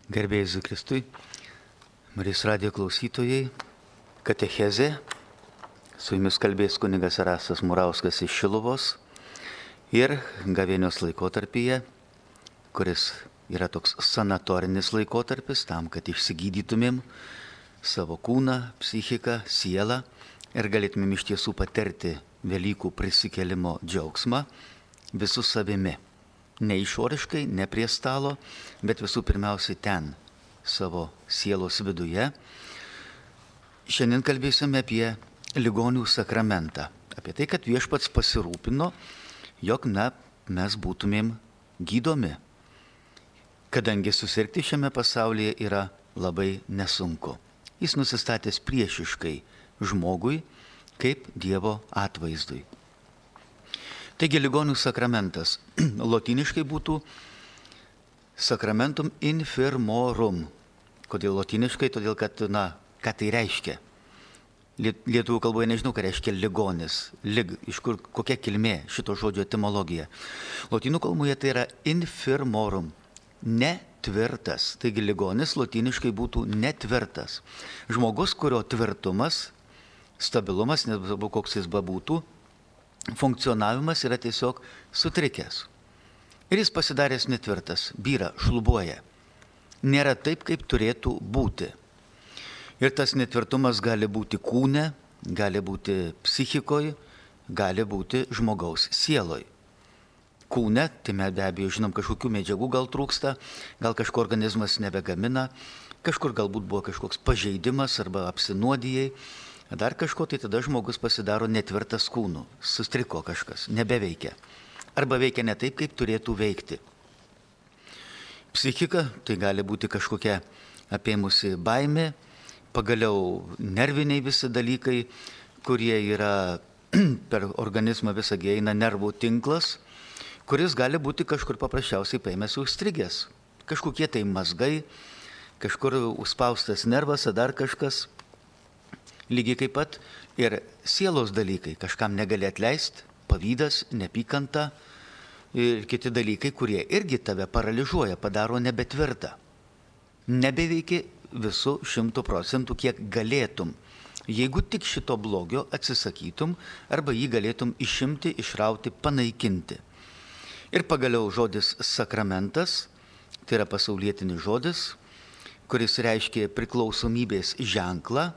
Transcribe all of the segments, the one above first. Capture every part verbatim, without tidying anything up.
Garbėjai Jėzui Kristui, Marijos radijo klausytojai, katechezė, su jumis kalbės kunigas Erastas Murauskas iš Šiluvos ir gavėnios laikotarpyje, kuris yra toks sanatorinis laikotarpis tam, kad išsigydytumėm savo kūną, psichiką, sielą ir galėtumėm iš tiesų patirti Velykų prisikėlimo džiaugsmą visų savimi. Ne išoriškai, ne prie stalo, bet visų pirmiausiai ten, savo sielos viduje. Šiandien kalbėsime apie ligonių sakramentą. Apie tai, kad Viešpats pasirūpino, jog na, mes būtumėm gydomi. Kadangi susirgti šiame pasaulyje yra labai nesunku. Jis nusistatęs priešiškai žmogui kaip Dievo atvaizdui. Taigi ligonių sakramentas lotyniškai būtų sacramentum infirmorum. Kodėl lotyniškai? Todėl, kad, na, ką tai reiškia? Lietuvių kalboje nežinau, ką reiškia ligonis, lig, iš kur, kokia kilmė šito žodžio etimologija. Lotynų kalboje tai yra infirmorum, netvirtas. Taigi ligonis lotyniškai būtų netvirtas. Žmogus, kurio tvirtumas, stabilumas, nesvarbu koks jis bebūtų, funkcionavimas yra tiesiog sutrikęs. Ir jis pasidaręs netvirtas, byra, šlubuoja. Nėra taip, kaip turėtų būti. Ir tas netvirtumas gali būti kūne, gali būti psichikoje, gali būti žmogaus sieloj. Kūne, tai mes be abejo žinom, kažkokių medžiagų gal trūksta, gal kažko organizmas nebegamina, kažkur galbūt buvo kažkoks pažeidimas arba apsinuodijai. Dar kažko, tai tada žmogus pasidaro netvirtas kūnų, sustriko kažkas, nebeveikia. Arba veikia ne taip, kaip turėtų veikti. Psichika, tai gali būti kažkokia apėmusi baimė, pagaliau nerviniai visi dalykai, kurie yra per organizmą visą eina nervų tinklas, kuris gali būti kažkur paprasčiausiai paėmęs užstrigęs. Kažkokie tai mazgai, kažkur užspaustas nervas, dar kažkas. Lygiai kaip pat ir sielos dalykai, kažkam negali atleisti, pavydas, nepykanta ir kiti dalykai, kurie irgi tave paralyžuoja, padaro nebetvirtą. Nebeveiki visų šimtų procentų, kiek galėtum, jeigu tik šito blogio atsisakytum arba jį galėtum išimti, išrauti, panaikinti. Ir pagaliau žodis sakramentas, tai yra pasaulietinis žodis, kuris reiškia priklausomybės ženklą.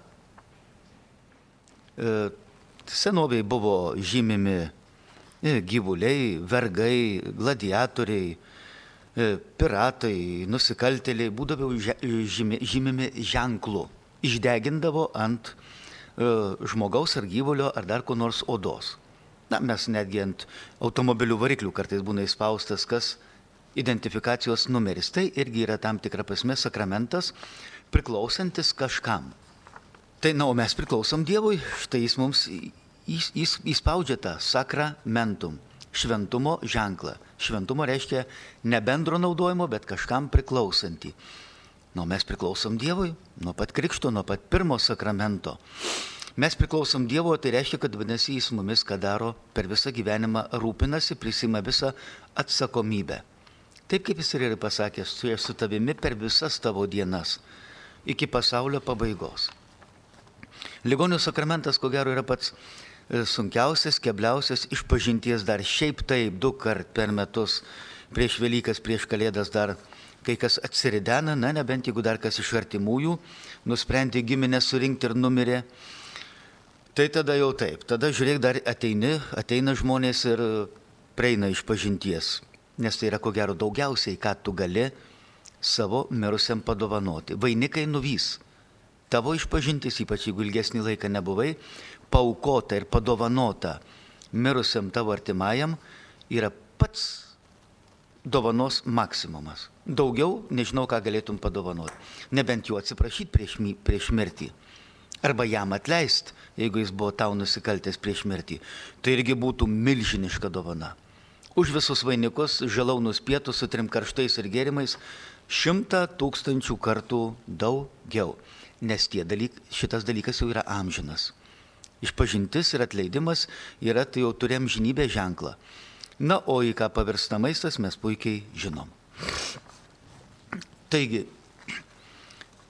Senovėje buvo žymimi gyvuliai, vergai, gladiatoriai, piratai, nusikaltėliai, būdavo žymimi ženklų. Išdegindavo ant žmogaus ar gyvulio ar dar ko nors odos. Na, mes netgi ant automobilių variklių kartais būna įspaustas, kas identifikacijos numeris. Tai irgi yra tam tikra prasme sakramentas, priklausantis kažkam. Tai, na, o mes priklausom Dievui, štai jis mums jis, jis, įspaudžia tą sakramentum, šventumo ženklą. Šventumo reiškia ne bendro naudojimo, bet kažkam priklausantį. Na, mes priklausom Dievui nuo pat krikšto, nuo pat pirmo sakramento. Mes priklausom Dievo, tai reiškia, kad vadinasi jis mumis, ką daro, per visą gyvenimą rūpinasi, prisima visą atsakomybę. Taip kaip jis ir yra pasakęs, su, su tavimi per visas tavo dienas, iki pasaulio pabaigos. Ligonių sakramentas, ko gero, yra pats sunkiausias, kebliausias išpažinties dar šiaip taip du kart per metus, prieš Velykas, prieš Kalėdas dar kai kas atsiridena, na, nebent jeigu dar kas iš artimųjų nusprendė giminę surinkti ir numirė, tai tada jau taip, tada žiūrėk, dar ateini, ateina žmonės ir prieina išpažinties, nes tai yra ko gero daugiausiai, ką tu gali savo mirusiam padovanoti. Vainikai nuvys. Tavo išpažintis, ypač jeigu ilgesnį laiką nebuvai, paaukota ir padovanota mirusiam tavo artimajam, yra pats dovanos maksimumas. Daugiau nežinau, ką galėtum padovanoti. Nebent jų atsiprašyti prieš, prieš mirtį. Arba jam atleisti, jeigu jis buvo tau nusikaltęs prieš mirtį. Tai irgi būtų milžiniška dovana. Už visus vainikus, žalaunus pietus su trim karštais ir gėrimais, šimtą tūkstančių kartų daugiau. Nes tie dalyk, šitas dalykas jau yra amžinas. Išpažintis ir atleidimas yra, tai jau turi amžinybę ženklą. Na, o į ką pavirsta maistas, mes puikiai žinom. Taigi,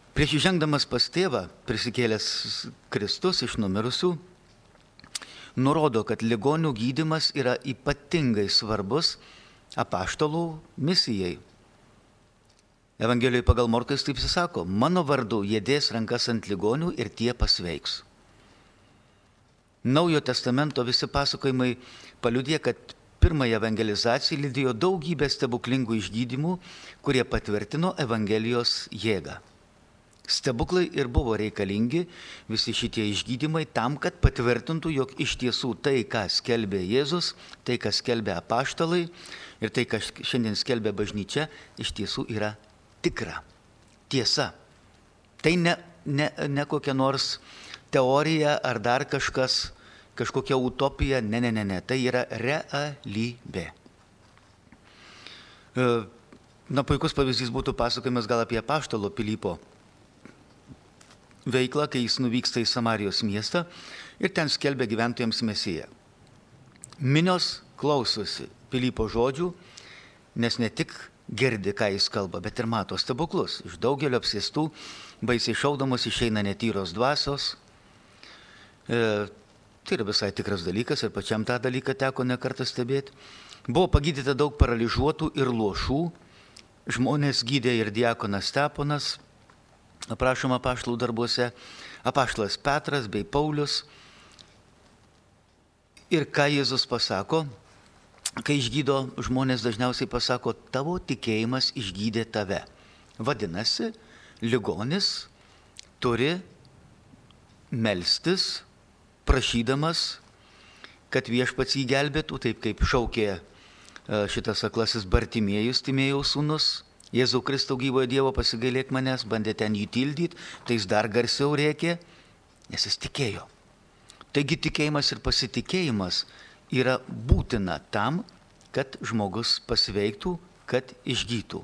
Prieš įžengdamas pas tėvą, prisikėlęs Kristus iš numirusių, nurodo, kad ligonių gydymas yra ypatingai svarbus apaštalų misijai. Evangelijoje pagal Morką jis taip sako, mano vardu jie dės rankas ant ligonių ir tie pasveiks. Naujo testamento visi pasakojimai paliudė, kad pirmąją evangelizaciją lydėjo daugybė stebuklingų išgydymų, kurie patvirtino Evangelijos jėgą. Stebuklai ir buvo reikalingi, visi šitie išgydymai, tam, kad patvirtintų, jog iš tiesų tai, ką skelbė Jėzus, tai, ką skelbė apaštalai ir tai, ką šiandien skelbė bažnyčia, iš tiesų yra tikra, tiesa. Tai ne, ne, ne kokia nors teorija ar dar kažkas, kažkokia utopija, ne, ne, ne, ne, tai yra realybė. Na, puikus pavyzdys būtų pasakojimas gal apie apaštalo Pilypo veiklą, kai jis nuvyksta į Samarijos miestą ir ten skelbia gyventojams Mesiją. Minios klausosi Pilypo žodžių, nes ne tik girdi, ką jis kalba, bet ir mato stebuklus. Iš daugelio apsėstų, baisiai šaudamos išeina netyros dvasios. E, tai yra visai tikras dalykas ir pačiam tą dalyką teko nekartą stebėti. Buvo pagydyta daug paralyžiuotų ir luošų. Žmonės gydė ir diakonas Steponas, aprašoma apaštalų darbuose, apaštalas Petras bei Paulius. Ir ką Jėzus pasako, kai išgydo žmonės, dažniausiai pasako, tavo tikėjimas išgydė tave. Vadinasi, ligonis turi melstis, prašydamas, kad viešpats jį gelbėtų, taip kaip šaukė šitas aklasis Bartimiejus, Timėjaus sūnus. Jėzau Kristau, gyvojo Dievo, pasigailėk manęs, bandė ten jį tildyti, tai jis dar garsiau rėkė, nes jis tikėjo. Taigi tikėjimas ir pasitikėjimas yra būtina tam, kad žmogus pasveiktų, kad išgytų.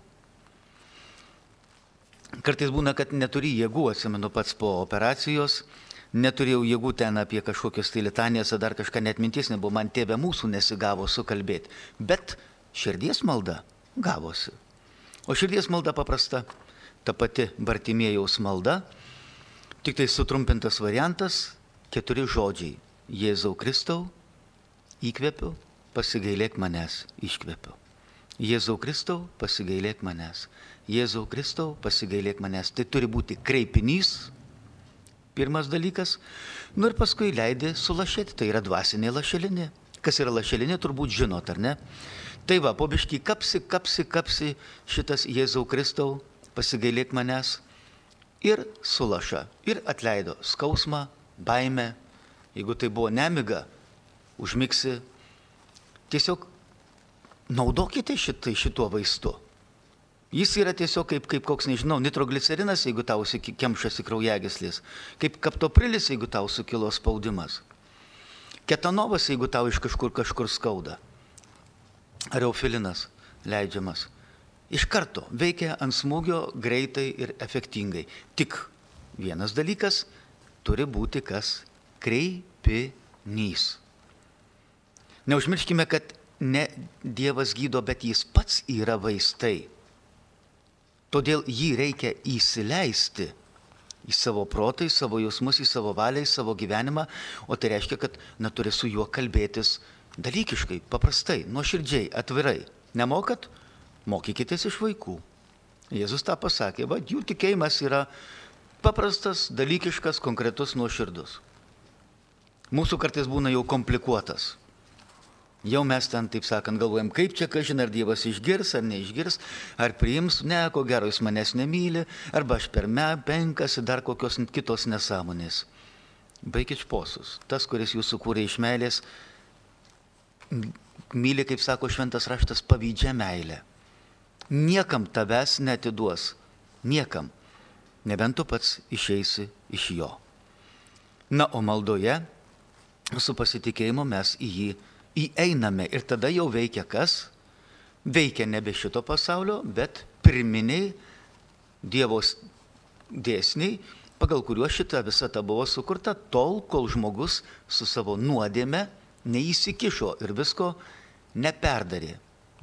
Kartais būna, kad neturi jėgų, atsimenu pats po operacijos, neturėjau jėgų ten apie kažkokias tai litanijas, ar dar kažką, net mintis nebuvo, man tėve mūsų nesigavo sukalbėti, bet širdies malda gavosi. O širdies malda paprasta, ta pati Bartimėjaus malda, tik tai sutrumpintas variantas, keturi žodžiai. Jėzau Kristau, įkvepiu, pasigailėk manęs, iškvepiu. Jėzau Kristau, pasigailėk manęs. Jėzau Kristau, pasigailėk manęs. Tai turi būti kreipinys, pirmas dalykas. Nu ir paskui leidė sulašėti, tai yra dvasinė lašelinė. Kas yra lašelinė, turbūt žinot, ar ne? Tai va, po biškį kapsi, kapsi, kapsi šitas Jėzau Kristau, pasigailėk manęs ir sulaša. Ir atleido skausmą, baimę. Jeigu tai buvo nemiga, užmigsi. Tiesiog naudokite šitai šituo vaistu. Jis yra tiesiog kaip, kaip koks, nežinau, nitroglicerinas, jeigu tau kemšasi kraujagyslis. Kaip kaptoprilis, jeigu tau sukilo spaudimas. Ketanovas, jeigu tau iš kažkur kažkur skauda. Ar eufilinas leidžiamas. Iš karto veikia ant smūgio greitai ir efektingai. Tik vienas dalykas turi būti kas? Kreipinys. Neužmirškime, kad ne Dievas gydo, bet jis pats yra vaistai. Todėl jį reikia įsileisti į savo protą, į savo jausmus, į savo valią, į savo gyvenimą, o tai reiškia, kad neturi su juo kalbėtis dalykiškai, paprastai, nuoširdžiai, atvirai. Nemokat? Mokykitės iš vaikų. Jėzus tą pasakė, va, jų tikėjimas yra paprastas, dalykiškas, konkretus, nuoširdus. Mūsų kartais būna jau komplikuotas. Jau mes ten, taip sakant, galvojam, kaip čia, kažin, ar Dievas išgirs, ar neišgirs, ar priims, ne, ko gero jis manęs nemyli, arba aš per me penkasi, dar kokios kitos nesąmonės. Baikit šposus. Tas, kuris jūs sukūrė iš meilės, myli, kaip sako šventas raštas, pavydžią meilę. Niekam tavęs neatiduos. Niekam. Nebent tu pats išeisi iš jo. Na, o maldoje su pasitikėjimu mes į jį įeiname. Ir tada jau veikia kas? Veikia nebe šito pasaulio, bet pirminiai Dievo dėsniai, pagal kuriuos šita visata buvo sukurta, tol, kol žmogus su savo nuodėme neįsikišo ir visko neperdarė,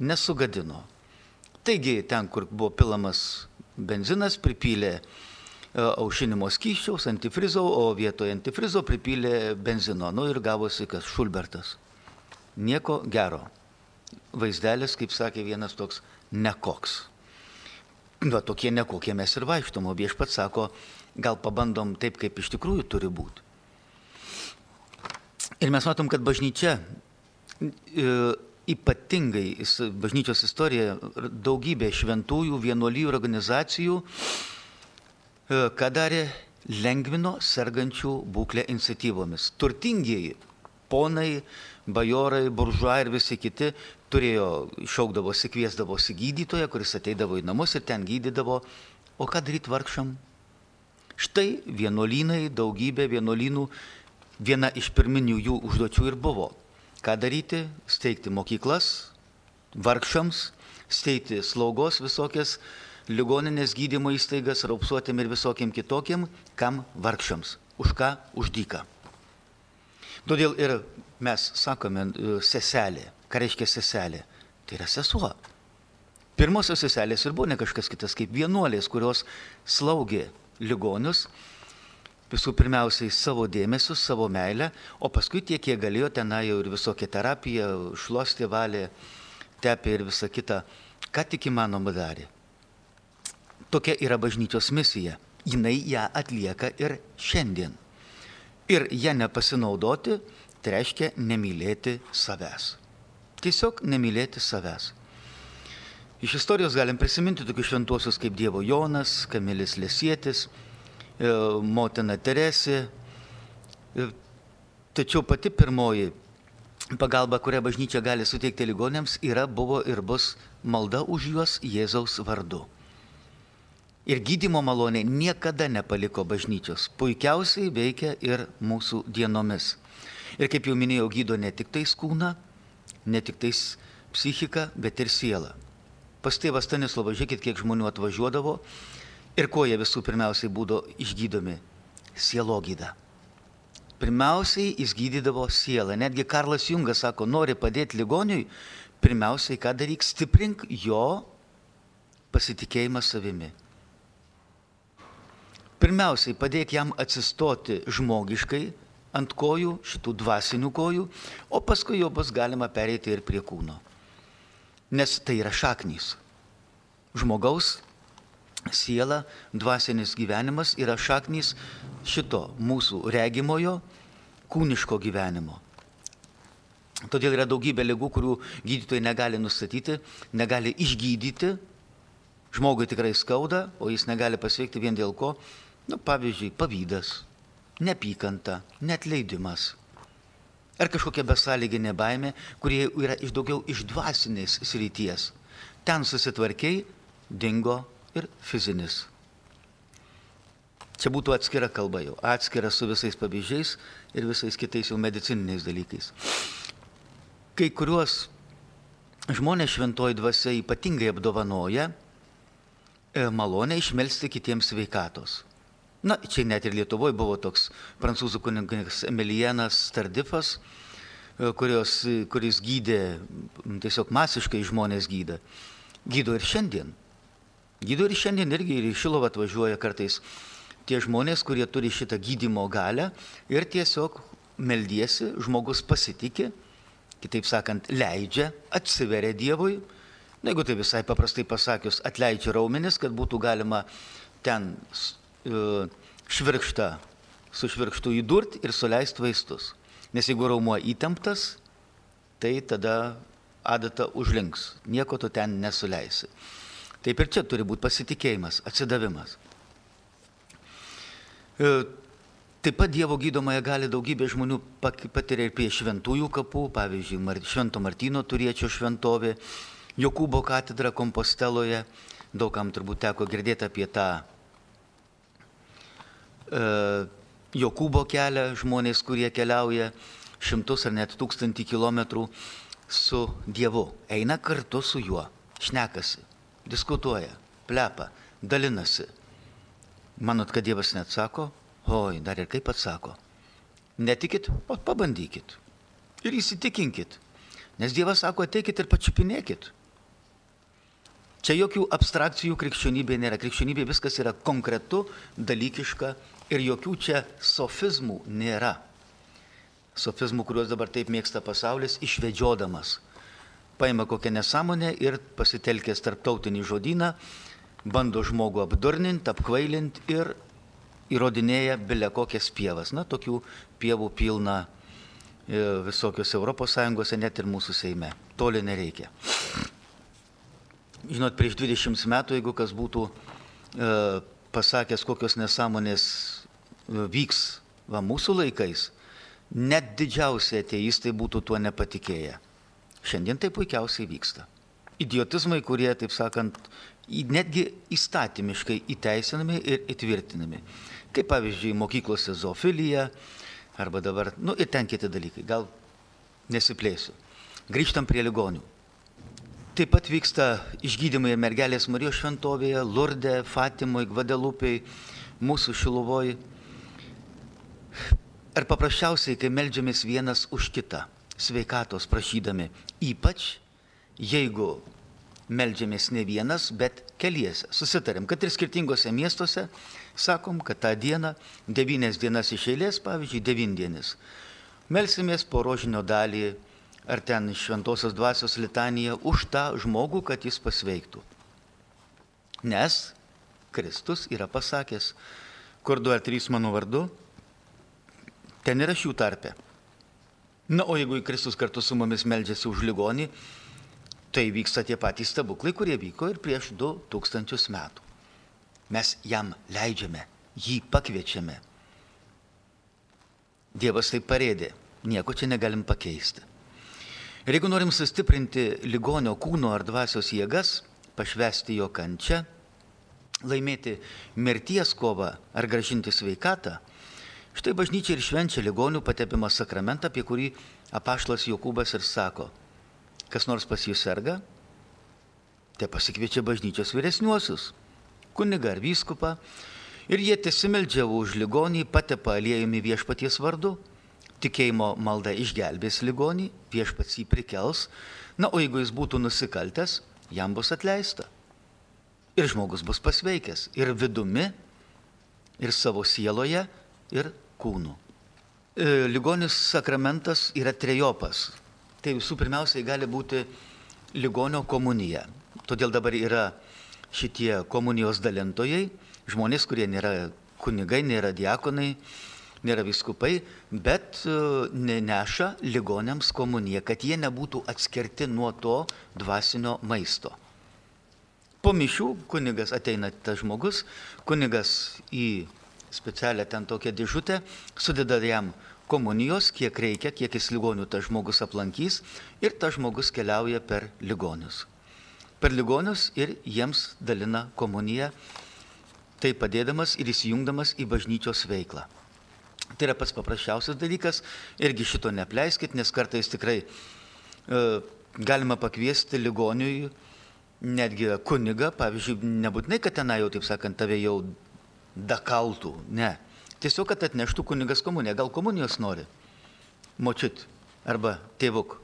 nesugadino. Taigi ten, kur buvo pilamas benzinas, pripylė aušinimo skysčiaus, antifrizo, o vietoje antifrizo pripylė benzino. Nu ir gavosi kas Šulbertas. Nieko gero. Vaizdelis, kaip sakė vienas, toks nekoks. Va, tokie nekokie mes ir vaikštom, o viešpats sako, gal pabandom taip, kaip iš tikrųjų turi būti. Ir mes matom, kad bažnyčia, ypatingai bažnyčios istorija, daugybė šventųjų, vienuolijų, organizacijų, ką darė, lengvino sergančių būklę iniciatyvomis. Turtingieji, ponai, bajorai, buržuai ir visi kiti turėjo, šaukdavosi, kviesdavosi gydytoją, kuris ateidavo į namus ir ten gydydavo. O ką daryti vargšam? Štai vienuolynai, daugybė vienuolynų, viena iš pirminių jų užduočių ir buvo. Ką daryti? Steigti mokyklas vargšams, steigti slaugos visokias, ligoninės gydymo įstaigas, raupsuotėm ir visokiem kitokiem, kam vargšams. Už ką? Už dyką. Todėl ir mes sakome seselė. Ką reiškia seselė? Tai yra sesuo. Pirmosios seselės ir buvo ne kažkas kitas kaip vienuolės, kurios slaugė ligonius, visų pirmiausiai savo dėmesiu, savo meilę, o paskui tiek, kiek galėjo, tenai jau ir visokia terapija, šluostė, valė, tepė ir visa kita, ką tik įmanoma darė. Tokia yra bažnyčios misija. Jinai ją atlieka ir šiandien. Ir ją nepasinaudoti, tai reiškia nemylėti savęs. Tiesiog nemylėti savęs. Iš istorijos galim prisiminti tokius šventuosius kaip Dievo Jonas, Kamilis Lesietis, motina Teresė. Tačiau pati pirmoji pagalba, kurią bažnyčia gali suteikti ligonėms, yra, buvo ir bus malda už juos Jėzaus vardu. Ir gydymo malonė niekada nepaliko bažnyčios. Puikiausiai veikia ir mūsų dienomis. Ir kaip jau minėjau, gydo ne tik tais kūną, ne tik tais psichiką, bet ir sielą. Pas tėvą Stanislovą žiūrėkit, kiek žmonių atvažiuodavo ir ko jie visų pirmiausiai būdavo išgydomi? Sielogyda. Pirmiausiai jis gydydavo sielą. Netgi Karlas Jungas sako, nori padėti ligoniui, pirmiausiai ką daryk, stiprink jo pasitikėjimą savimi. Pirmiausiai padėk jam atsistoti žmogiškai ant kojų, šitų dvasinių kojų, o paskui jau bus galima pereiti ir prie kūno. Nes tai yra šaknys. Žmogaus siela, dvasinis gyvenimas yra šaknys šito mūsų regimojo, kūniško gyvenimo. Todėl yra daugybė ligų, kurių gydytojai negali nustatyti, negali išgydyti. Žmogui tikrai skauda, o jis negali pasveikti vien dėl ko. Nu, pavyzdžiui, pavydas, neapykanta, neatleidimas. Ar kažkokia besąlyginė baimė, kurie yra iš daugiau iš dvasinės srities. Ten susitvarkiai, dingo ir fizinis. Čia būtų atskira kalba jau, atskira su visais pavyzdžiais ir visais kitais jau medicininiais dalykais. Kai kuriuos žmonės šventoji dvasia ypatingai apdovanoja malonę išmelsti kitiems sveikatos. Na, čia net ir Lietuvoje buvo toks prancūzų kunigas Emilijanas Tardifas, kurios, kuris gydė, tiesiog masiškai žmonės gydo. Gydo ir šiandien. Gydo ir šiandien irgi ir į Šiluvą atvažiuoja kartais tie žmonės, kurie turi šitą gydymo galią ir tiesiog meldiesi, žmogus pasitikė, kitaip sakant, leidžia, atsiveria Dievui. Na, jeigu tai visai paprastai pasakius, atleidžia raumenis, kad būtų galima ten švirkštą su švirkštu įdurti ir suleisti vaistus. Nes jeigu raumuo įtemptas, tai tada adata užlinks. Nieko tu ten nesuleisi. Taip ir čia turi būti pasitikėjimas, atsidavimas. Taip pat Dievo gydomąją gali daugybė žmonių patiria ir prie šventųjų kapų, pavyzdžiui, Švento Martyno Turiečio šventovė, Jokūbo katedra Komposteloje. Daugam turbūt teko girdėti apie tą Jokūbo kelią, žmonės, kurie keliauja šimtus ar net tūkstantį kilometrų su Dievu. Eina kartu su juo, šnekasi, diskutuoja, plepa, dalinasi. Manot, kad Dievas neatsako? Oi, dar ir kaip atsako. Netikit, o pabandykit. Ir įsitikinkit. Nes Dievas sako, ateikit ir pačiupinėkit. Čia jokių abstrakcijų krikščionybė nėra. Krikščionybė viskas yra konkretu, dalykiška ir jokių čia sofizmų nėra. Sofizmų, kuriuos dabar taip mėgsta pasaulis, išvedžiodamas. Paima kokią nesąmonę ir pasitelkęs tarptautinį žodyną, bando žmogų apdurninti, apkvailinti ir įrodinėja bile kokias pievas. Na, tokių pievų pilna visokios Europos Sąjungose, net ir mūsų Seime. Toli nereikia. Žinot, prieš dvidešimt metų, jeigu kas būtų e, pasakęs, kokios nesąmonės vyks va, mūsų laikais, net didžiausi ateistai būtų tuo nepatikėję. Šiandien tai puikiausiai vyksta. Idiotizmai, kurie, taip sakant, netgi įstatymiškai įteisinami ir įtvirtinami. Kaip pavyzdžiui, mokyklose zoofilija, arba dabar, nu ir ten kiti dalykai, gal nesiplėsiu. Grįžtam prie ligonių. Taip pat vyksta išgydymai ir mergelės Marijos šventovėje, Lurde, Fatimoje, Gvadelupėje, mūsų Šiluvoje. Ar paprasčiausiai, kai meldžiamės vienas už kitą, sveikatos prašydami, ypač jeigu meldžiamės ne vienas, bet keliese. Susitarėm, kad ir skirtingose miestuose, sakom, kad tą dieną, devynias dienas iš eilės, pavyzdžiui, devindienis, melsimės po rožinio dalį ar ten šventosios dvasios litaniją už tą žmogų, kad jis pasveiktų. Nes Kristus yra pasakęs, kur du ar trys mano vardu, ten yra šių tarpe. Na, o jeigu Kristus kartu su mumis meldžiasi už ligonį, tai vyksta tie patys stebuklai, kurie vyko ir prieš du tūkstančius metų. Mes jam leidžiame, jį pakviečiame. Dievas tai parėdė, nieko čia negalim pakeisti. Ir jeigu norim sustiprinti ligonio kūno ar dvasios jėgas, pašvęsti jo kančią, laimėti mirties kovą ar gražinti sveikatą, štai bažnyčia ir švenčia ligonių patepimo sakramentą, apie kurį apaštalas Jokūbas ir sako, kas nors pas jį serga, tai pasikviečia bažnyčios vyresniuosius, kunigą ar vyskupą, ir jie tesimeldžia už ligonį, patepa aliejumi viešpaties vardu, tikėjimo malda išgelbės ligonį, viešpats jį prikels, na, o jeigu jis būtų nusikaltęs, jam bus atleista. Ir žmogus bus pasveikęs ir vidumi, ir savo sieloje, ir kūnų. Ligonis sakramentas yra trejopas. Tai visų pirmiausiai gali būti ligonio komunija. Todėl dabar yra šitie komunijos dalintojai, žmonės, kurie nėra kunigai, nėra diakonai, nėra vyskupai, bet neša ligoniams komuniją, kad jie nebūtų atskirti nuo to dvasinio maisto. Po mišių kunigas ateina tas žmogus, kunigas į specialią ten tokią dėžutę, sudeda jam komunijos, kiek reikia, kiek jis ligonių tas žmogus aplankys ir tas žmogus keliauja per ligonius. Per ligonius ir jiems dalina komuniją, tai padėdamas ir įsijungdamas į bažnyčios veiklą. Tai yra pats paprasčiausias dalykas, irgi šito neapleiskit, nes kartais tikrai e, galima pakviesti ligoniui netgi kunigą, pavyzdžiui, nebūtinai, kad tenai jau, taip sakant, tave jau dakaltų, ne. Tiesiog, kad atneštų kunigas komuniją. Gal komunijos nori? Močiut arba tėvuk.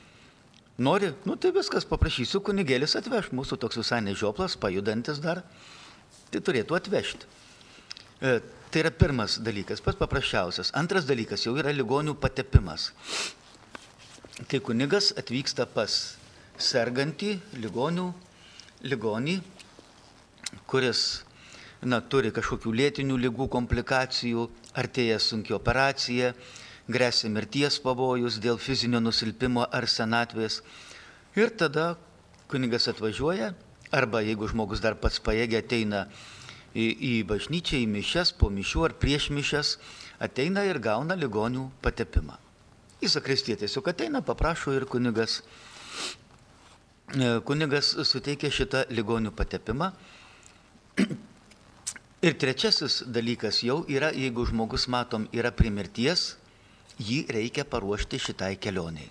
Nori? Nu tai viskas, paprašysiu, kunigėlis atveš. Mūsų toks visai nežioplas, pajudantis dar. Tai turėtų atvežti. E, tai yra pirmas dalykas, pats paprasčiausias. Antras dalykas jau yra ligonių patepimas. Kai kunigas atvyksta pas sergantį ligonių, ligonį, kuris na, turi kažkokių lėtinių ligų komplikacijų, artėja sunki operacija, gresia mirties pavojus dėl fizinio nusilpimo ar senatvės. Ir tada kunigas atvažiuoja, arba jeigu žmogus dar pats pajėgia, ateina į, į bažnyčią, į mišias, po mišių ar prieš mišias, ateina ir gauna ligonių patepimą. Į zakristiją tiesiog ateina, paprašo ir kunigas, kunigas suteikia šitą ligonių patepimą. Ir trečiasis dalykas jau yra, jeigu žmogus, matom, yra prie mirties, jį reikia paruošti šitai kelioniai.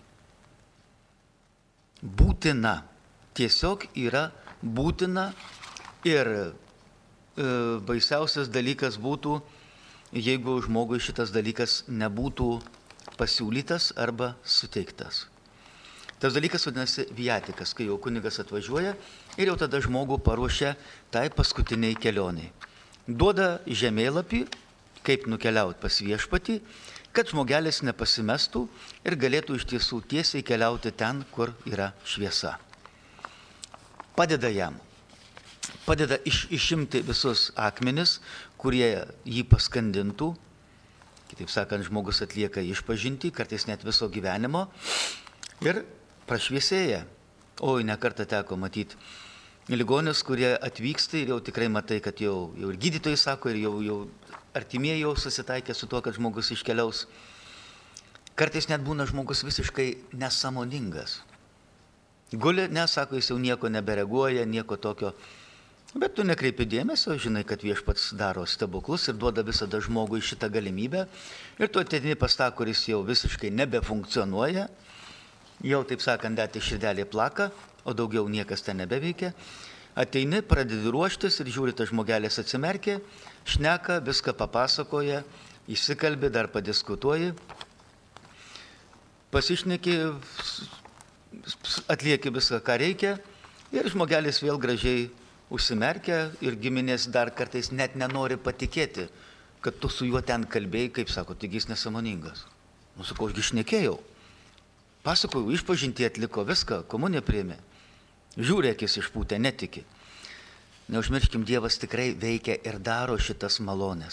Būtina, tiesiog yra būtina ir e, baisiausias dalykas būtų, jeigu žmogui šitas dalykas nebūtų pasiūlytas arba suteiktas. Tas dalykas vadinasi viatikas, kai jau kunigas atvažiuoja ir jau tada žmogų paruošia tai paskutiniai kelioniai. Duoda žemėlapį, kaip nukeliauti pas viešpatį, kad žmogelis nepasimestų ir galėtų iš tiesų tiesiai keliauti ten, kur yra šviesa. Padeda jam. Padeda iš, išimti visus akmenis, kurie jį paskandintų. Kitaip sakant, žmogus atlieka išpažintį, kartais net viso gyvenimo. Ir prašviesėja. Oi, nekartą teko matyti ligonius, kurie atvyksta ir jau tikrai matai, kad jau, jau ir gydytojai sako, ir jau, jau artimieji jau susitaikė su tuo, kad žmogus iškeliaus. Kartais net būna žmogus visiškai nesąmoningas. Guli, nesako, jis jau nieko nebereaguoja, nieko tokio. Bet tu nekreipi dėmesio, žinai, kad viešpats daro stebuklus ir duoda visada žmogui šitą galimybę. Ir tu ateini pas tą, kuris jau visiškai nebefunkcionuoja. Jau, taip sakant, dėti širdelė plaka, o daugiau niekas ten nebeveikia. Ateini, pradedi ruoštis ir žiūri, tas žmogelis atsimerkė, šneka, viską papasakoja, įsikalbi, dar padiskutuoji, pasišneki, atlieki viską, ką reikia ir žmogelis vėl gražiai užsimerkia ir giminės dar kartais net nenori patikėti, kad tu su juo ten kalbėjai, kaip sako, taigi jis nesąmoningas. Nu, sakau, aš gi šnekėjau. Pasakojau, išpažintį atliko viską, komuniją priėmė. Žiūri, akis išpūtė, netiki. Neužmirškim, Dievas tikrai veikia ir daro šitas malonės.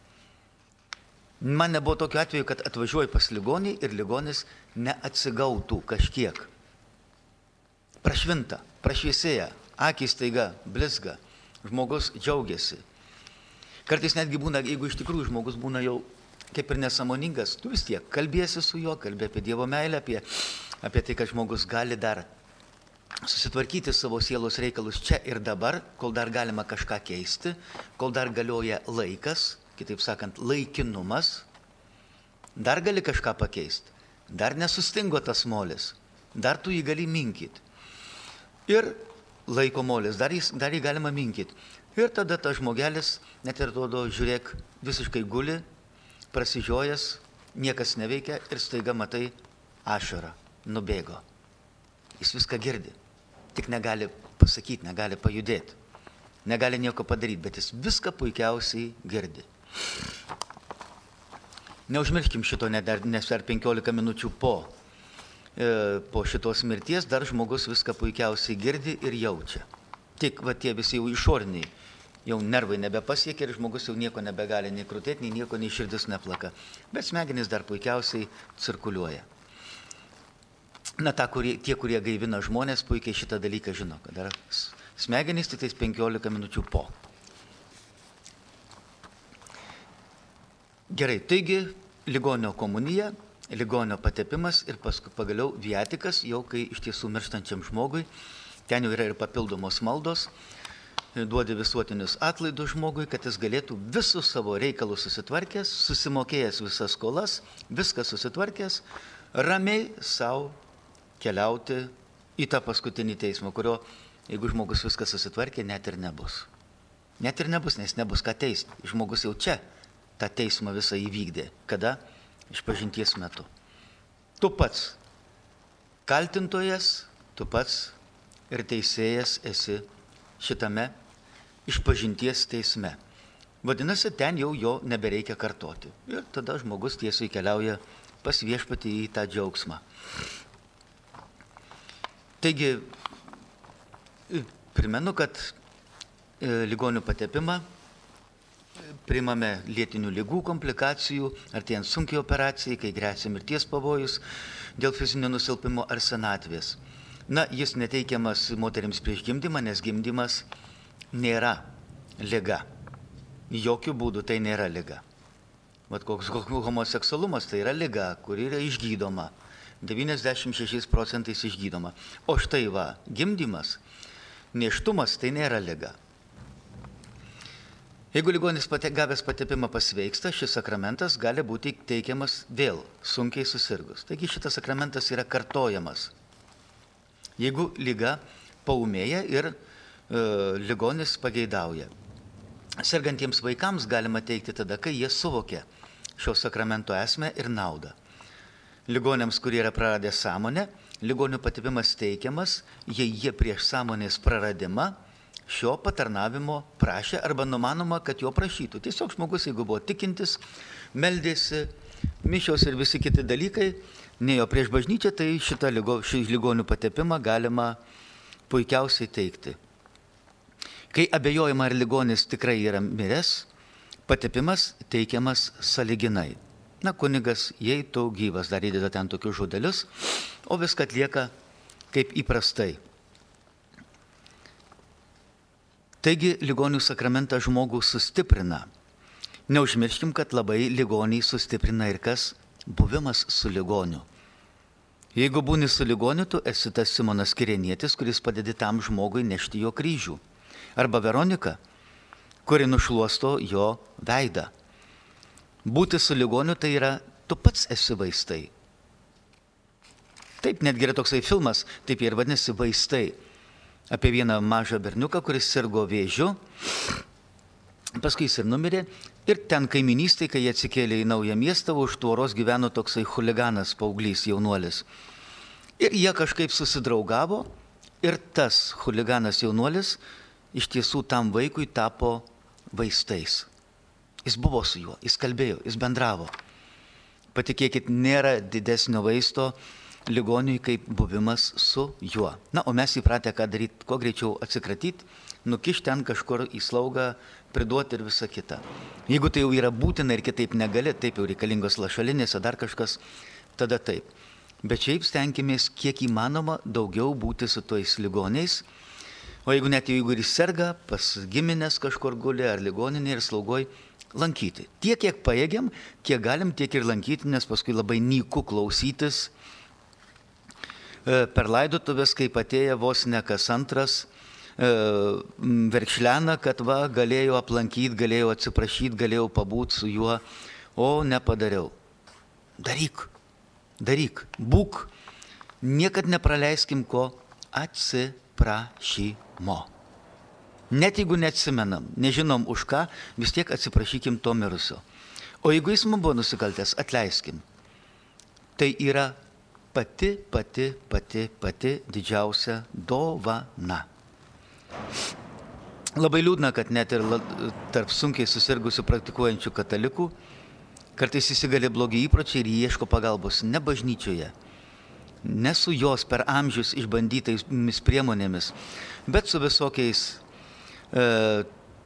Man nebuvo tokio atveju, kad atvažiuoji pas ligonį ir ligonis neatsigautų kažkiek. Prašvinta, prašviesėja, akys staiga blizga, žmogus džiaugiasi. Kartais netgi būna, jeigu iš tikrųjų žmogus būna jau kaip ir nesąmoningas, tu vis tiek kalbėsi su juo, kalbė apie Dievo meilę, apie, apie tai, kad žmogus gali dar susitvarkyti savo sielos reikalus čia ir dabar, kol dar galima kažką keisti, kol dar galioja laikas, kitaip sakant, laikinumas, dar gali kažką pakeisti, dar nesustingo tas molis, dar tu jį gali minkyti. Ir laiko molis, dar, jis, dar jį galima minkyti. Ir tada tas žmogelis, net ir atrodo, žiūrėk, visiškai guli, prasižiojęs, niekas neveikia ir staiga matai ašarą, nubėgo. Jis viską girdi, tik negali pasakyti, negali pajudėti, negali nieko padaryti, bet jis viską puikiausiai girdi. Neužmirškim šito, nes per penkiolika minučių po, e, po šitos mirties dar žmogus viską puikiausiai girdi ir jaučia. Tik va tie visi jau išoriniai, jau nervai nebepasiekia ir žmogus jau nieko nebegali nei krutėti, nei nieko, nei širdis neplaka. Bet smegenys dar puikiausiai cirkuliuoja. Na, ta, kurie, tie, kurie gaivina žmonės, puikiai šitą dalyką žino, kad yra smegenys tik tais penkiolika minučių po. Gerai, taigi ligonio komunija, ligonio patepimas ir paskui pagaliau viatikas, jau kai iš tiesų mirštančiam žmogui, ten jau yra ir papildomos maldos, duodi visuotinius atlaidus žmogui, kad jis galėtų visus savo reikalus susitvarkęs, susimokėjęs visas skolas, viską susitvarkęs, ramiai savo keliauti į tą paskutinį teismą, kurio, jeigu žmogus viską susitvarkė, net ir nebus. Net ir nebus, nes nebus ką teisti. Žmogus jau čia tą teismą visą įvykdė. Kada? Išpažinties metu. Tu pats kaltintojas, tu pats ir teisėjas esi šitame išpažinties teisme. Vadinasi, ten jau jo nebereikia kartoti. Ir tada žmogus tiesiai keliauja pas viešpatį į tą džiaugsmą. Taigi, primenu, kad ligonių patepimą priimame lėtinių ligų komplikacijų, artėjant sunkiai operacijai, kai gresia mirties pavojus dėl fizinio nusilpimo ar senatvės. Na, jis neteikiamas moterims prieš gimdymą, nes gimdymas nėra liga. Jokių būdų tai nėra liga. Vat koks homoseksualumas tai yra liga, kuri yra išgydoma. devyniasdešimt šešiais procentais išgydoma. O štai va, gimdymas, nėštumas tai nėra liga. Jeigu ligonis pate, gavęs patepimą pasveiksta, šis sakramentas gali būti teikiamas vėl sunkiai susirgus. Taigi šitas sakramentas yra kartojamas. Jeigu liga paūmėja ir e, ligonis pageidauja. Sergantiems vaikams galima teikti tada, kai jie suvokia šio sakramento esmę ir naudą. Ligonėms, kurie yra praradę sąmonę, ligonių patepimas teikiamas, jei jie prieš sąmonės praradimą šio patarnavimo prašė arba numanoma, kad jo prašytų. Tiesiog žmogus, jeigu buvo tikintis, meldėsi, mišios ir visi kiti dalykai, nejo prieš bažnyčią, tai šitą ligo, šį ligonių patepimą galima puikiausiai teikti. Kai abejojama, ar ligonis tikrai yra miręs, patepimas teikiamas sąlyginai. Na, kunigas, jei tu gyvas, dar įdeda ten tokius žodelius, o viską atlieka kaip įprastai. Taigi, ligonių sakramentas žmogų sustiprina. Neužmirškim, kad labai ligoniai sustiprina ir kas? Buvimas su ligoniu. Jeigu būni su ligoniu, tu esi tas Simonas Kirenietis, kuris padedi tam žmogui nešti jo kryžių. Arba Veronika, kuri nušluosto jo veidą. Būti su ligoniu tai yra, tu pats esi vaistai. Taip, netgi yra toksai filmas, taip ir vadinasi Vaistai. Apie vieną mažą berniuką, kuris sirgo vėžiu, paskui jis ir numirė. Ir ten kaiminystėje, kai jie atsikėlė į naują miestą, už tvoros gyveno toksai chuliganas, paauglys, jaunuolis. Ir jie kažkaip susidraugavo ir tas chuliganas jaunuolis iš tiesų tam vaikui tapo vaistais. Jis buvo su juo, jis kalbėjo, jis bendravo. Patikėkit, nėra didesnio vaisto ligoniui kaip buvimas su juo. Na, o mes įpratę ką daryti, kuo greičiau atsikratyti, nukišti ten kažkur į slaugą, priduoti ir visą kitą. Jeigu tai jau yra būtina ir kitaip negali, taip jau reikalingos lašalinės, dar kažkas, tada taip. Bet šiaip stenkimės kiek įmanoma daugiau būti su tojais ligoniais, o jeigu net jeigu ir serga, pas giminės kažkur guli ar ligoninė ir slaugoj, lankyti. Tiek, kiek pajėgiam, kiek galim, tiek ir lankyti, nes paskui labai nyku klausytis per laidotuvės, kaip atėję vos ne kas antras, verkšlena, kad va, galėjau aplankyti, galėjau atsiprašyti, galėjau pabūti su juo, o nepadariau. Daryk, daryk, būk, niekad nepraleiskim ko atsiprašymo. Net jeigu neatsimenam, nežinom už ką, vis tiek atsiprašykim to mirusio. O jeigu jis mums buvo nusikaltęs, atleiskim. Tai yra pati, pati, pati, pati didžiausia dovana. Labai liūdna, kad net ir tarp sunkiai susirgusių praktikuojančių katalikų kartais įsigali blogi įpročiai ir ieško pagalbos ne bažnyčioje, ne su jos per amžius išbandytais priemonėmis, bet su visokiais e,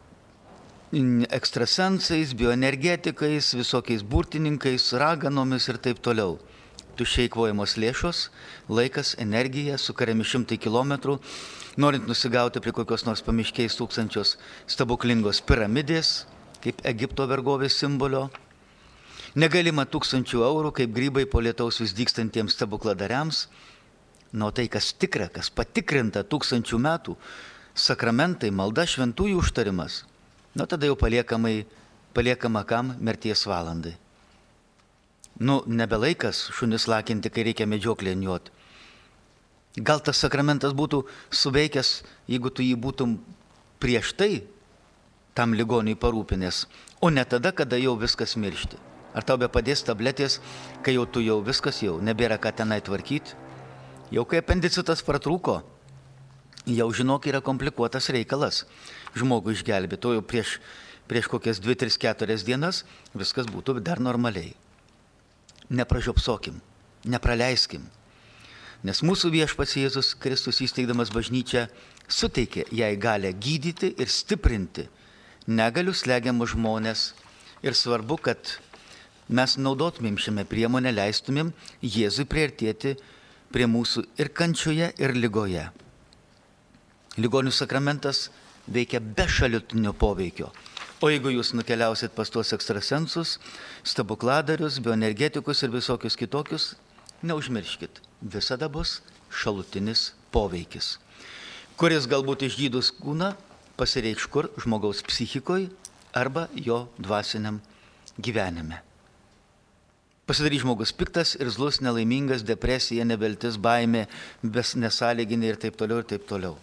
ekstrasensais, bioenergetikais, visokiais burtininkais, raganomis ir taip toliau. Tuščiai eikvojamos lėšos, laikas, energija, sukariami šimtai kilometrų, norint nusigauti prie kokios nors pamiškiais tūkstančios stebuklingos piramidės, kaip Egipto vergovės simbolio. Negalima tūkstančių eurų, kaip grybai po lietaus vis dygstantiems stebukladariams. Nuo tai, kas tikra, kas patikrinta tūkstančių metų, sakramentai, malda, šventųjų užtarimas, nu tada jau paliekamai, paliekama kam mirties valandai. Nu, nebelaikas šunis lakinti, kai reikia medžioklę niuot. Gal tas sakramentas būtų suveikęs, jeigu tu jį būtum prieš tai tam ligoniui parūpinės, o ne tada, kada jau viskas miršti. Ar tau be padės tabletės, kai jau tu jau viskas jau, nebėra ką tenai tvarkyti? Jau kai apendicitas pratrūko, jau žinok, yra komplikuotas reikalas žmogų išgelbėti, o jau prieš, prieš kokias dvi, tris, keturias dienas viskas būtų dar normaliai. Nepražiopsokim, nepraleiskim, nes mūsų viešpats Jėzus Kristus įsteigdamas bažnyčią suteikė jai galę gydyti ir stiprinti negalius slegiamus žmonės ir svarbu, kad mes naudotumėm šiame priemonę, leistumėm Jėzui priartėti prie mūsų ir kančioje, ir ligoje. Ligonių sakramentas veikia be šalutinio poveikio. O jeigu jūs nukeliausit pas tuos ekstrasensus, stebukladarius, bioenergetikus ir visokius kitokius, neužmirškit, visada bus šalutinis poveikis, kuris galbūt išgydus kūną pasireikš kur žmogaus psichikoje arba jo dvasiniam gyvenime. Pasidarys žmogus piktas ir zlus, nelaimingas, depresija, neviltis, baimė, nesąlyginė ir taip toliau ir taip toliau.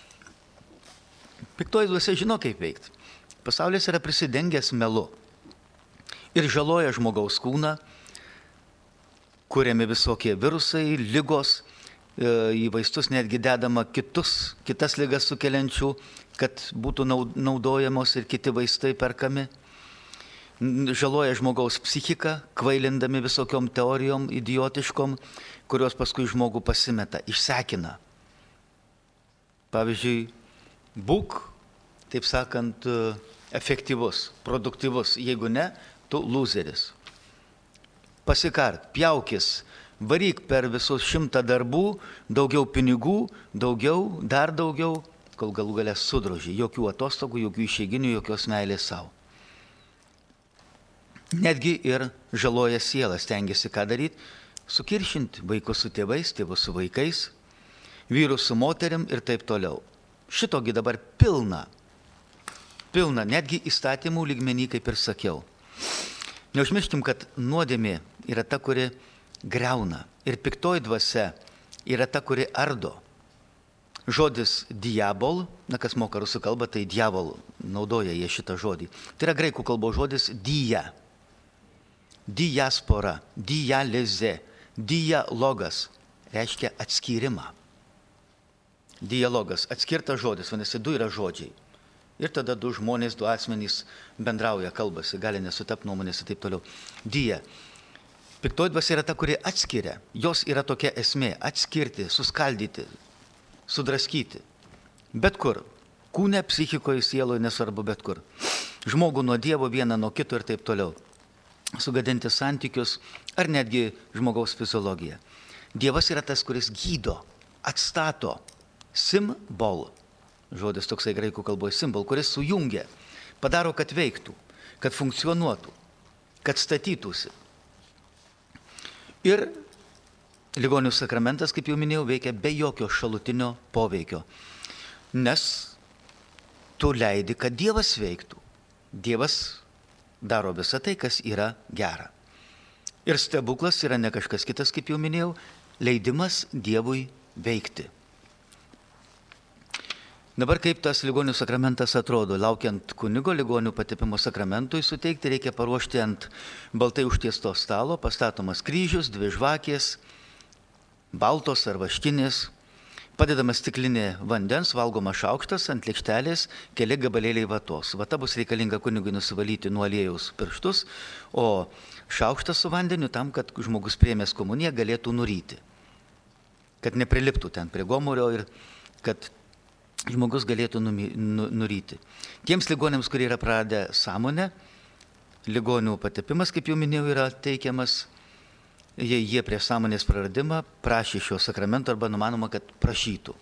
Piktoji dvasia žino, kaip veikti. Pasaulis yra prisidengęs melu ir žaloja žmogaus kūną, kuriami visokie virusai, ligos į vaistus netgi dedama kitus, kitas ligas sukeliančių, kad būtų naudojamos ir kiti vaistai perkami. Žaloja žmogaus psichiką, kvailindami visokiom teorijom idiotiškom, kurios paskui žmogų pasimeta, išsekina. Pavyzdžiui, būk, taip sakant, efektyvus, produktyvus, jeigu ne, tu loseris. Pasikart, pjaukis, varyk per visus šimtą darbų, daugiau pinigų, daugiau, dar daugiau, kol galų galę sudroži, jokių atostogų, jokių išeiginių, jokios meilės savo. Netgi ir žaloja sielą, stengiasi ką daryti, sukiršinti vaikus su tėvais, tėvus su vaikais, vyrus su moterim ir taip toliau. Šitogi dabar pilna, pilna, netgi įstatymų lygmenį, kaip ir sakiau. Neužmirškim, kad nuodėmė yra ta, kuri greuna ir piktoji dvasia yra ta, kuri ardo. Žodis diabol, na kas moka rusų kalbą, tai diabol, naudoja jie šitą žodį. Tai yra graikų kalbos žodis dija. Diaspora, dializė, dialogas reiškia atskyrimą. Dialogas, atskirtas žodis, vadinasi, du yra žodžiai. Ir tada du žmonės, du asmenys bendrauja, kalbasi, gali nesutapti nuomonės ir taip toliau. Dija. Piktoji dvasia yra ta, kuri atskiria. Jos yra tokia esmė - atskirti, suskaldyti, sudraskyti. Bet kur. Kūne, psichikoje, sieloje, nesvarbu bet kur. Žmogų nuo Dievo, vieną nuo kito ir taip toliau. Sugadinti santykius ar netgi žmogaus fiziologiją. Dievas yra tas, kuris gydo, atstato. Simbol. Žodis toksai graikų kalboje simbol, kuris sujungia, padaro, kad veiktų, kad funkcionuotų, kad statytųsi. Ir ligonių sakramentas, kaip jau minėjau, veikia be jokio šalutinio poveikio. Nes tu leidi, kad Dievas veiktų. Dievas daro visą tai, kas yra gera. Ir stebuklas yra ne kažkas kitas, kaip jau minėjau, leidimas Dievui veikti. Dabar kaip tas ligonių sakramentas atrodo? Laukiant kunigo ligonių patepimo sakramentui suteikti, reikia paruošti ant baltai užtiesto stalo, pastatomas kryžius, dvi žvakės, baltos ar vaškinės, padedama stiklinė vandens, valgoma šaukštas, ant lėkštelės keli gabalėliai vatos. Vata bus reikalinga kunigui nusivalyti nuo aliejaus pirštus, o šaukštas su vandeniu tam, kad žmogus priėmęs komuniją galėtų nuryti. Kad nepriliptų ten prie gomurio ir kad žmogus galėtų nuryti. Tiems ligonėms, kurie yra praradę sąmonę, ligonių patepimas, kaip jau minėjau, yra teikiamas, jei jie prie sąmonės praradimą prašė šio sakramento arba numanoma, kad prašytų.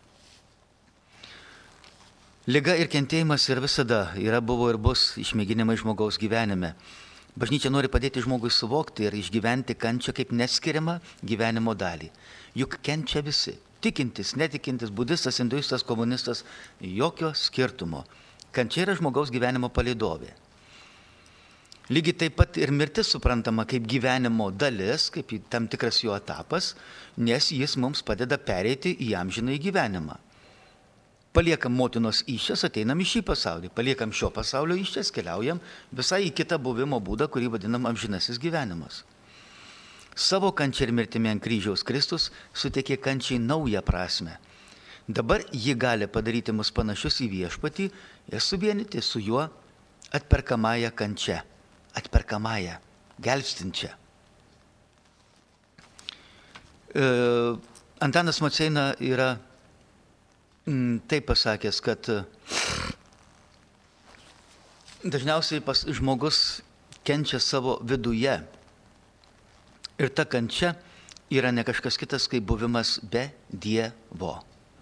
Liga ir kentėjimas ir visada yra, buvo ir bus išmėginimai žmogaus gyvenime. Bažnyčia nori padėti žmogui suvokti ir išgyventi kančią kaip neskiriamą gyvenimo dalį. Juk kenčia visi. Tikintis, netikintis, budistas, hinduistas, komunistas, jokio skirtumo. Kančia yra žmogaus gyvenimo palydovė. Lygiai taip pat ir mirtis suprantama kaip gyvenimo dalis, kaip tam tikras jo etapas, nes jis mums padeda pereiti į amžinąjį gyvenimą. Paliekam motinos įsčias, ateinam į šį pasaulį, paliekam šio pasaulio įsčias, keliaujam visai į kitą buvimo būdą, kurį vadinam amžinasis gyvenimas. Savo kančią ir mirtimi ant kryžiaus Kristus suteikė kančiai naują prasme. Dabar ji gali padaryti mus panašius į viešpatį ir suvienyti su juo atperkamąją kančią, atperkamąją, gelbstinčią. E, Antanas Maceina yra m, taip pasakęs, kad dažniausiai pas, žmogus kenčia savo viduje. Ir ta kančia yra ne kažkas kitas, kaip buvimas be Dievo.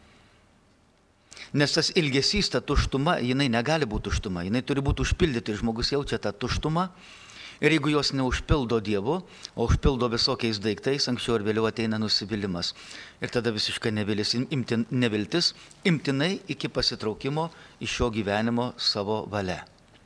Nes tas ilgesys, ta tuštuma, jinai negali būti tuštuma, jinai turi būti užpildyti ir žmogus jaučia tą tuštumą. Ir jeigu jos neužpildo Dievu, o užpildo visokiais daiktais, anksčiau ir vėliau ateina nusivylimas. Ir tada visiškai neviltis, imtin, neviltis imtinai iki pasitraukimo iš šio gyvenimo savo valia.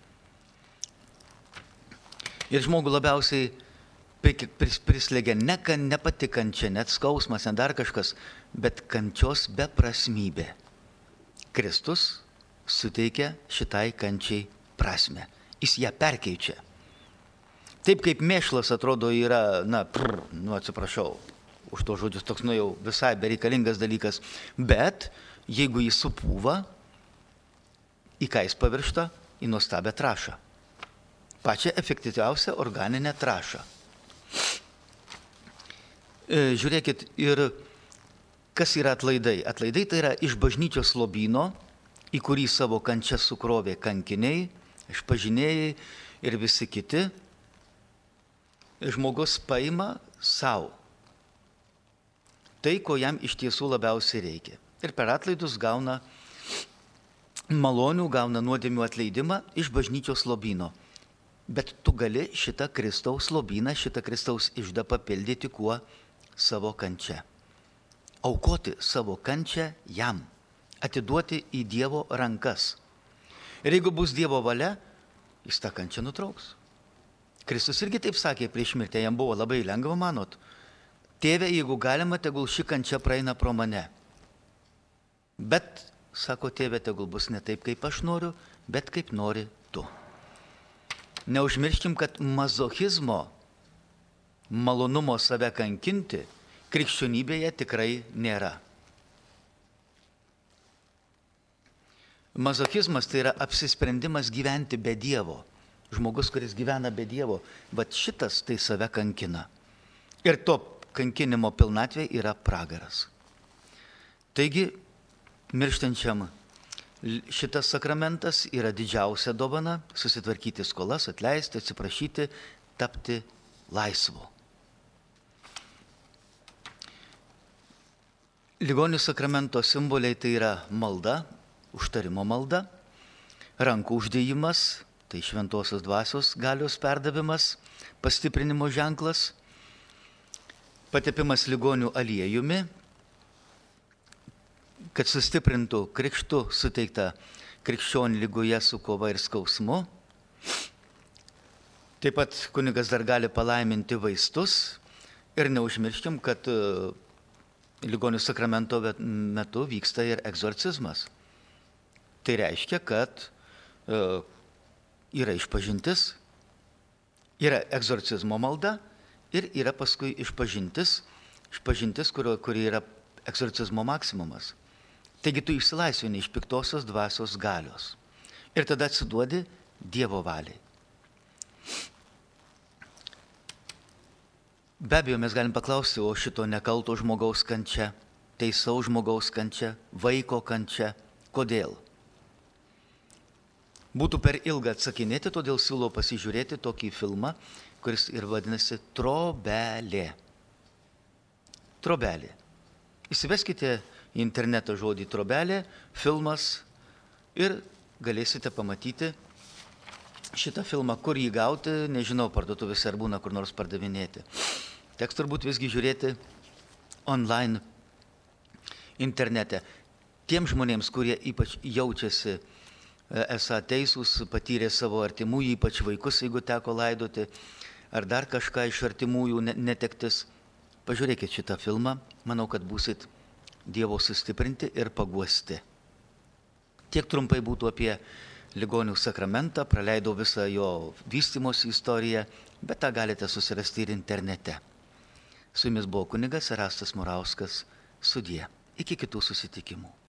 Ir žmogų labiausiai prislėgia ne, ne pati kančia, net skausmas, ne dar kažkas, bet kančios beprasmybė. Kristus suteikia šitai kančiai prasmę. Jis ją perkeičia. Taip kaip mėšlas atrodo yra, na, prr, nu atsiprašau, už to žodžius toks, nu jau visai bereikalingas dalykas, bet jeigu jis supūva, į ką jis paviršta? Į nuostabią trąšą. Pačią efektyviausią organinę trąšą. E, žiūrėkit, ir kas yra atlaidai? Atlaidai tai yra iš bažnyčios lobyno, į kurį savo kančią sukrovė kankiniai, išpažinėjai ir visi kiti. Žmogus paima savo tai, ko jam iš tiesų labiausiai reikia. Ir per atlaidus gauna malonių, gauna nuodėmių atleidimą iš bažnyčios lobyno. Bet tu gali šitą Kristaus lobyną, šitą Kristaus iždą papildyti kuo? Savo kančia. Aukoti savo kančią jam. Atiduoti į Dievo rankas. Ir jeigu bus Dievo valia, jis tą kančią nutrauks. Kristus irgi taip sakė prieš mirtį, jam buvo labai lengva, manot. Tėve, jeigu galima, tegul ši kančia praeina pro mane. Bet, sako tėve, tegul bus ne taip, kaip aš noriu, bet kaip nori tu. Neužmirškim, kad mazochizmo, malonumo save kankinti, krikščionybėje tikrai nėra. Mazochizmas tai yra apsisprendimas gyventi be Dievo. Žmogus, kuris gyvena be Dievo, bet šitas tai save kankina. Ir to kankinimo pilnatvė yra pragaras. Taigi, mirštančiam šitas sakramentas yra didžiausia dovana - susitvarkyti skolas, atleisti, atsiprašyti, tapti laisvu. Ligonių sakramento simboliai tai yra malda, užtarimo malda, rankų uždėjimas, tai šventosios dvasios galios perdavimas, pastiprinimo ženklas, patepimas ligonių aliejumi, kad sustiprintų krikštu suteiktą krikščionį ligoje su kova ir skausmu. Taip pat kunigas dar gali palaiminti vaistus ir neužmirškim, kad ligonių sakramento metu vyksta ir egzorcizmas. Tai reiškia, kad yra išpažintis, yra egzorcizmo malda ir yra paskui išpažintis, išpažintis, kurio, kuri yra egzorcizmo maksimumas. Taigi tu išsilaisvini iš piktosios dvasios galios ir tada atsiduodi Dievo valiai. Be abejo, mes galim paklausti, o šito nekalto žmogaus kančia, teisaus žmogaus kančia, vaiko kančia, kodėl? Būtų per ilga atsakinėti, todėl siūlau pasižiūrėti tokį filmą, kuris ir vadinasi Trobelė. Trobelė. Įsiveskite į internetą žodį Trobelė, filmas ir galėsite pamatyti šitą filmą, kur jį gauti, nežinau, parduotuvėse ar būna kur nors pardavinėti. Teks turbūt visgi žiūrėti online internete. Tiem žmonėms, kurie ypač jaučiasi esą teisūs, patyrė savo artimųjų, ypač vaikus, jeigu teko laidoti, ar dar kažką iš artimųjų netektis, pažiūrėkit šitą filmą, manau, kad būsit Dievo sustiprinti ir paguosti. Tiek trumpai būtų apie ligonių sakramentą, praleidau visą jo vystymosi istoriją, bet tą galite susirasti ir internete. Su jumis buvo kunigas Erastas Murauskas, sudie. Iki kitų susitikimų.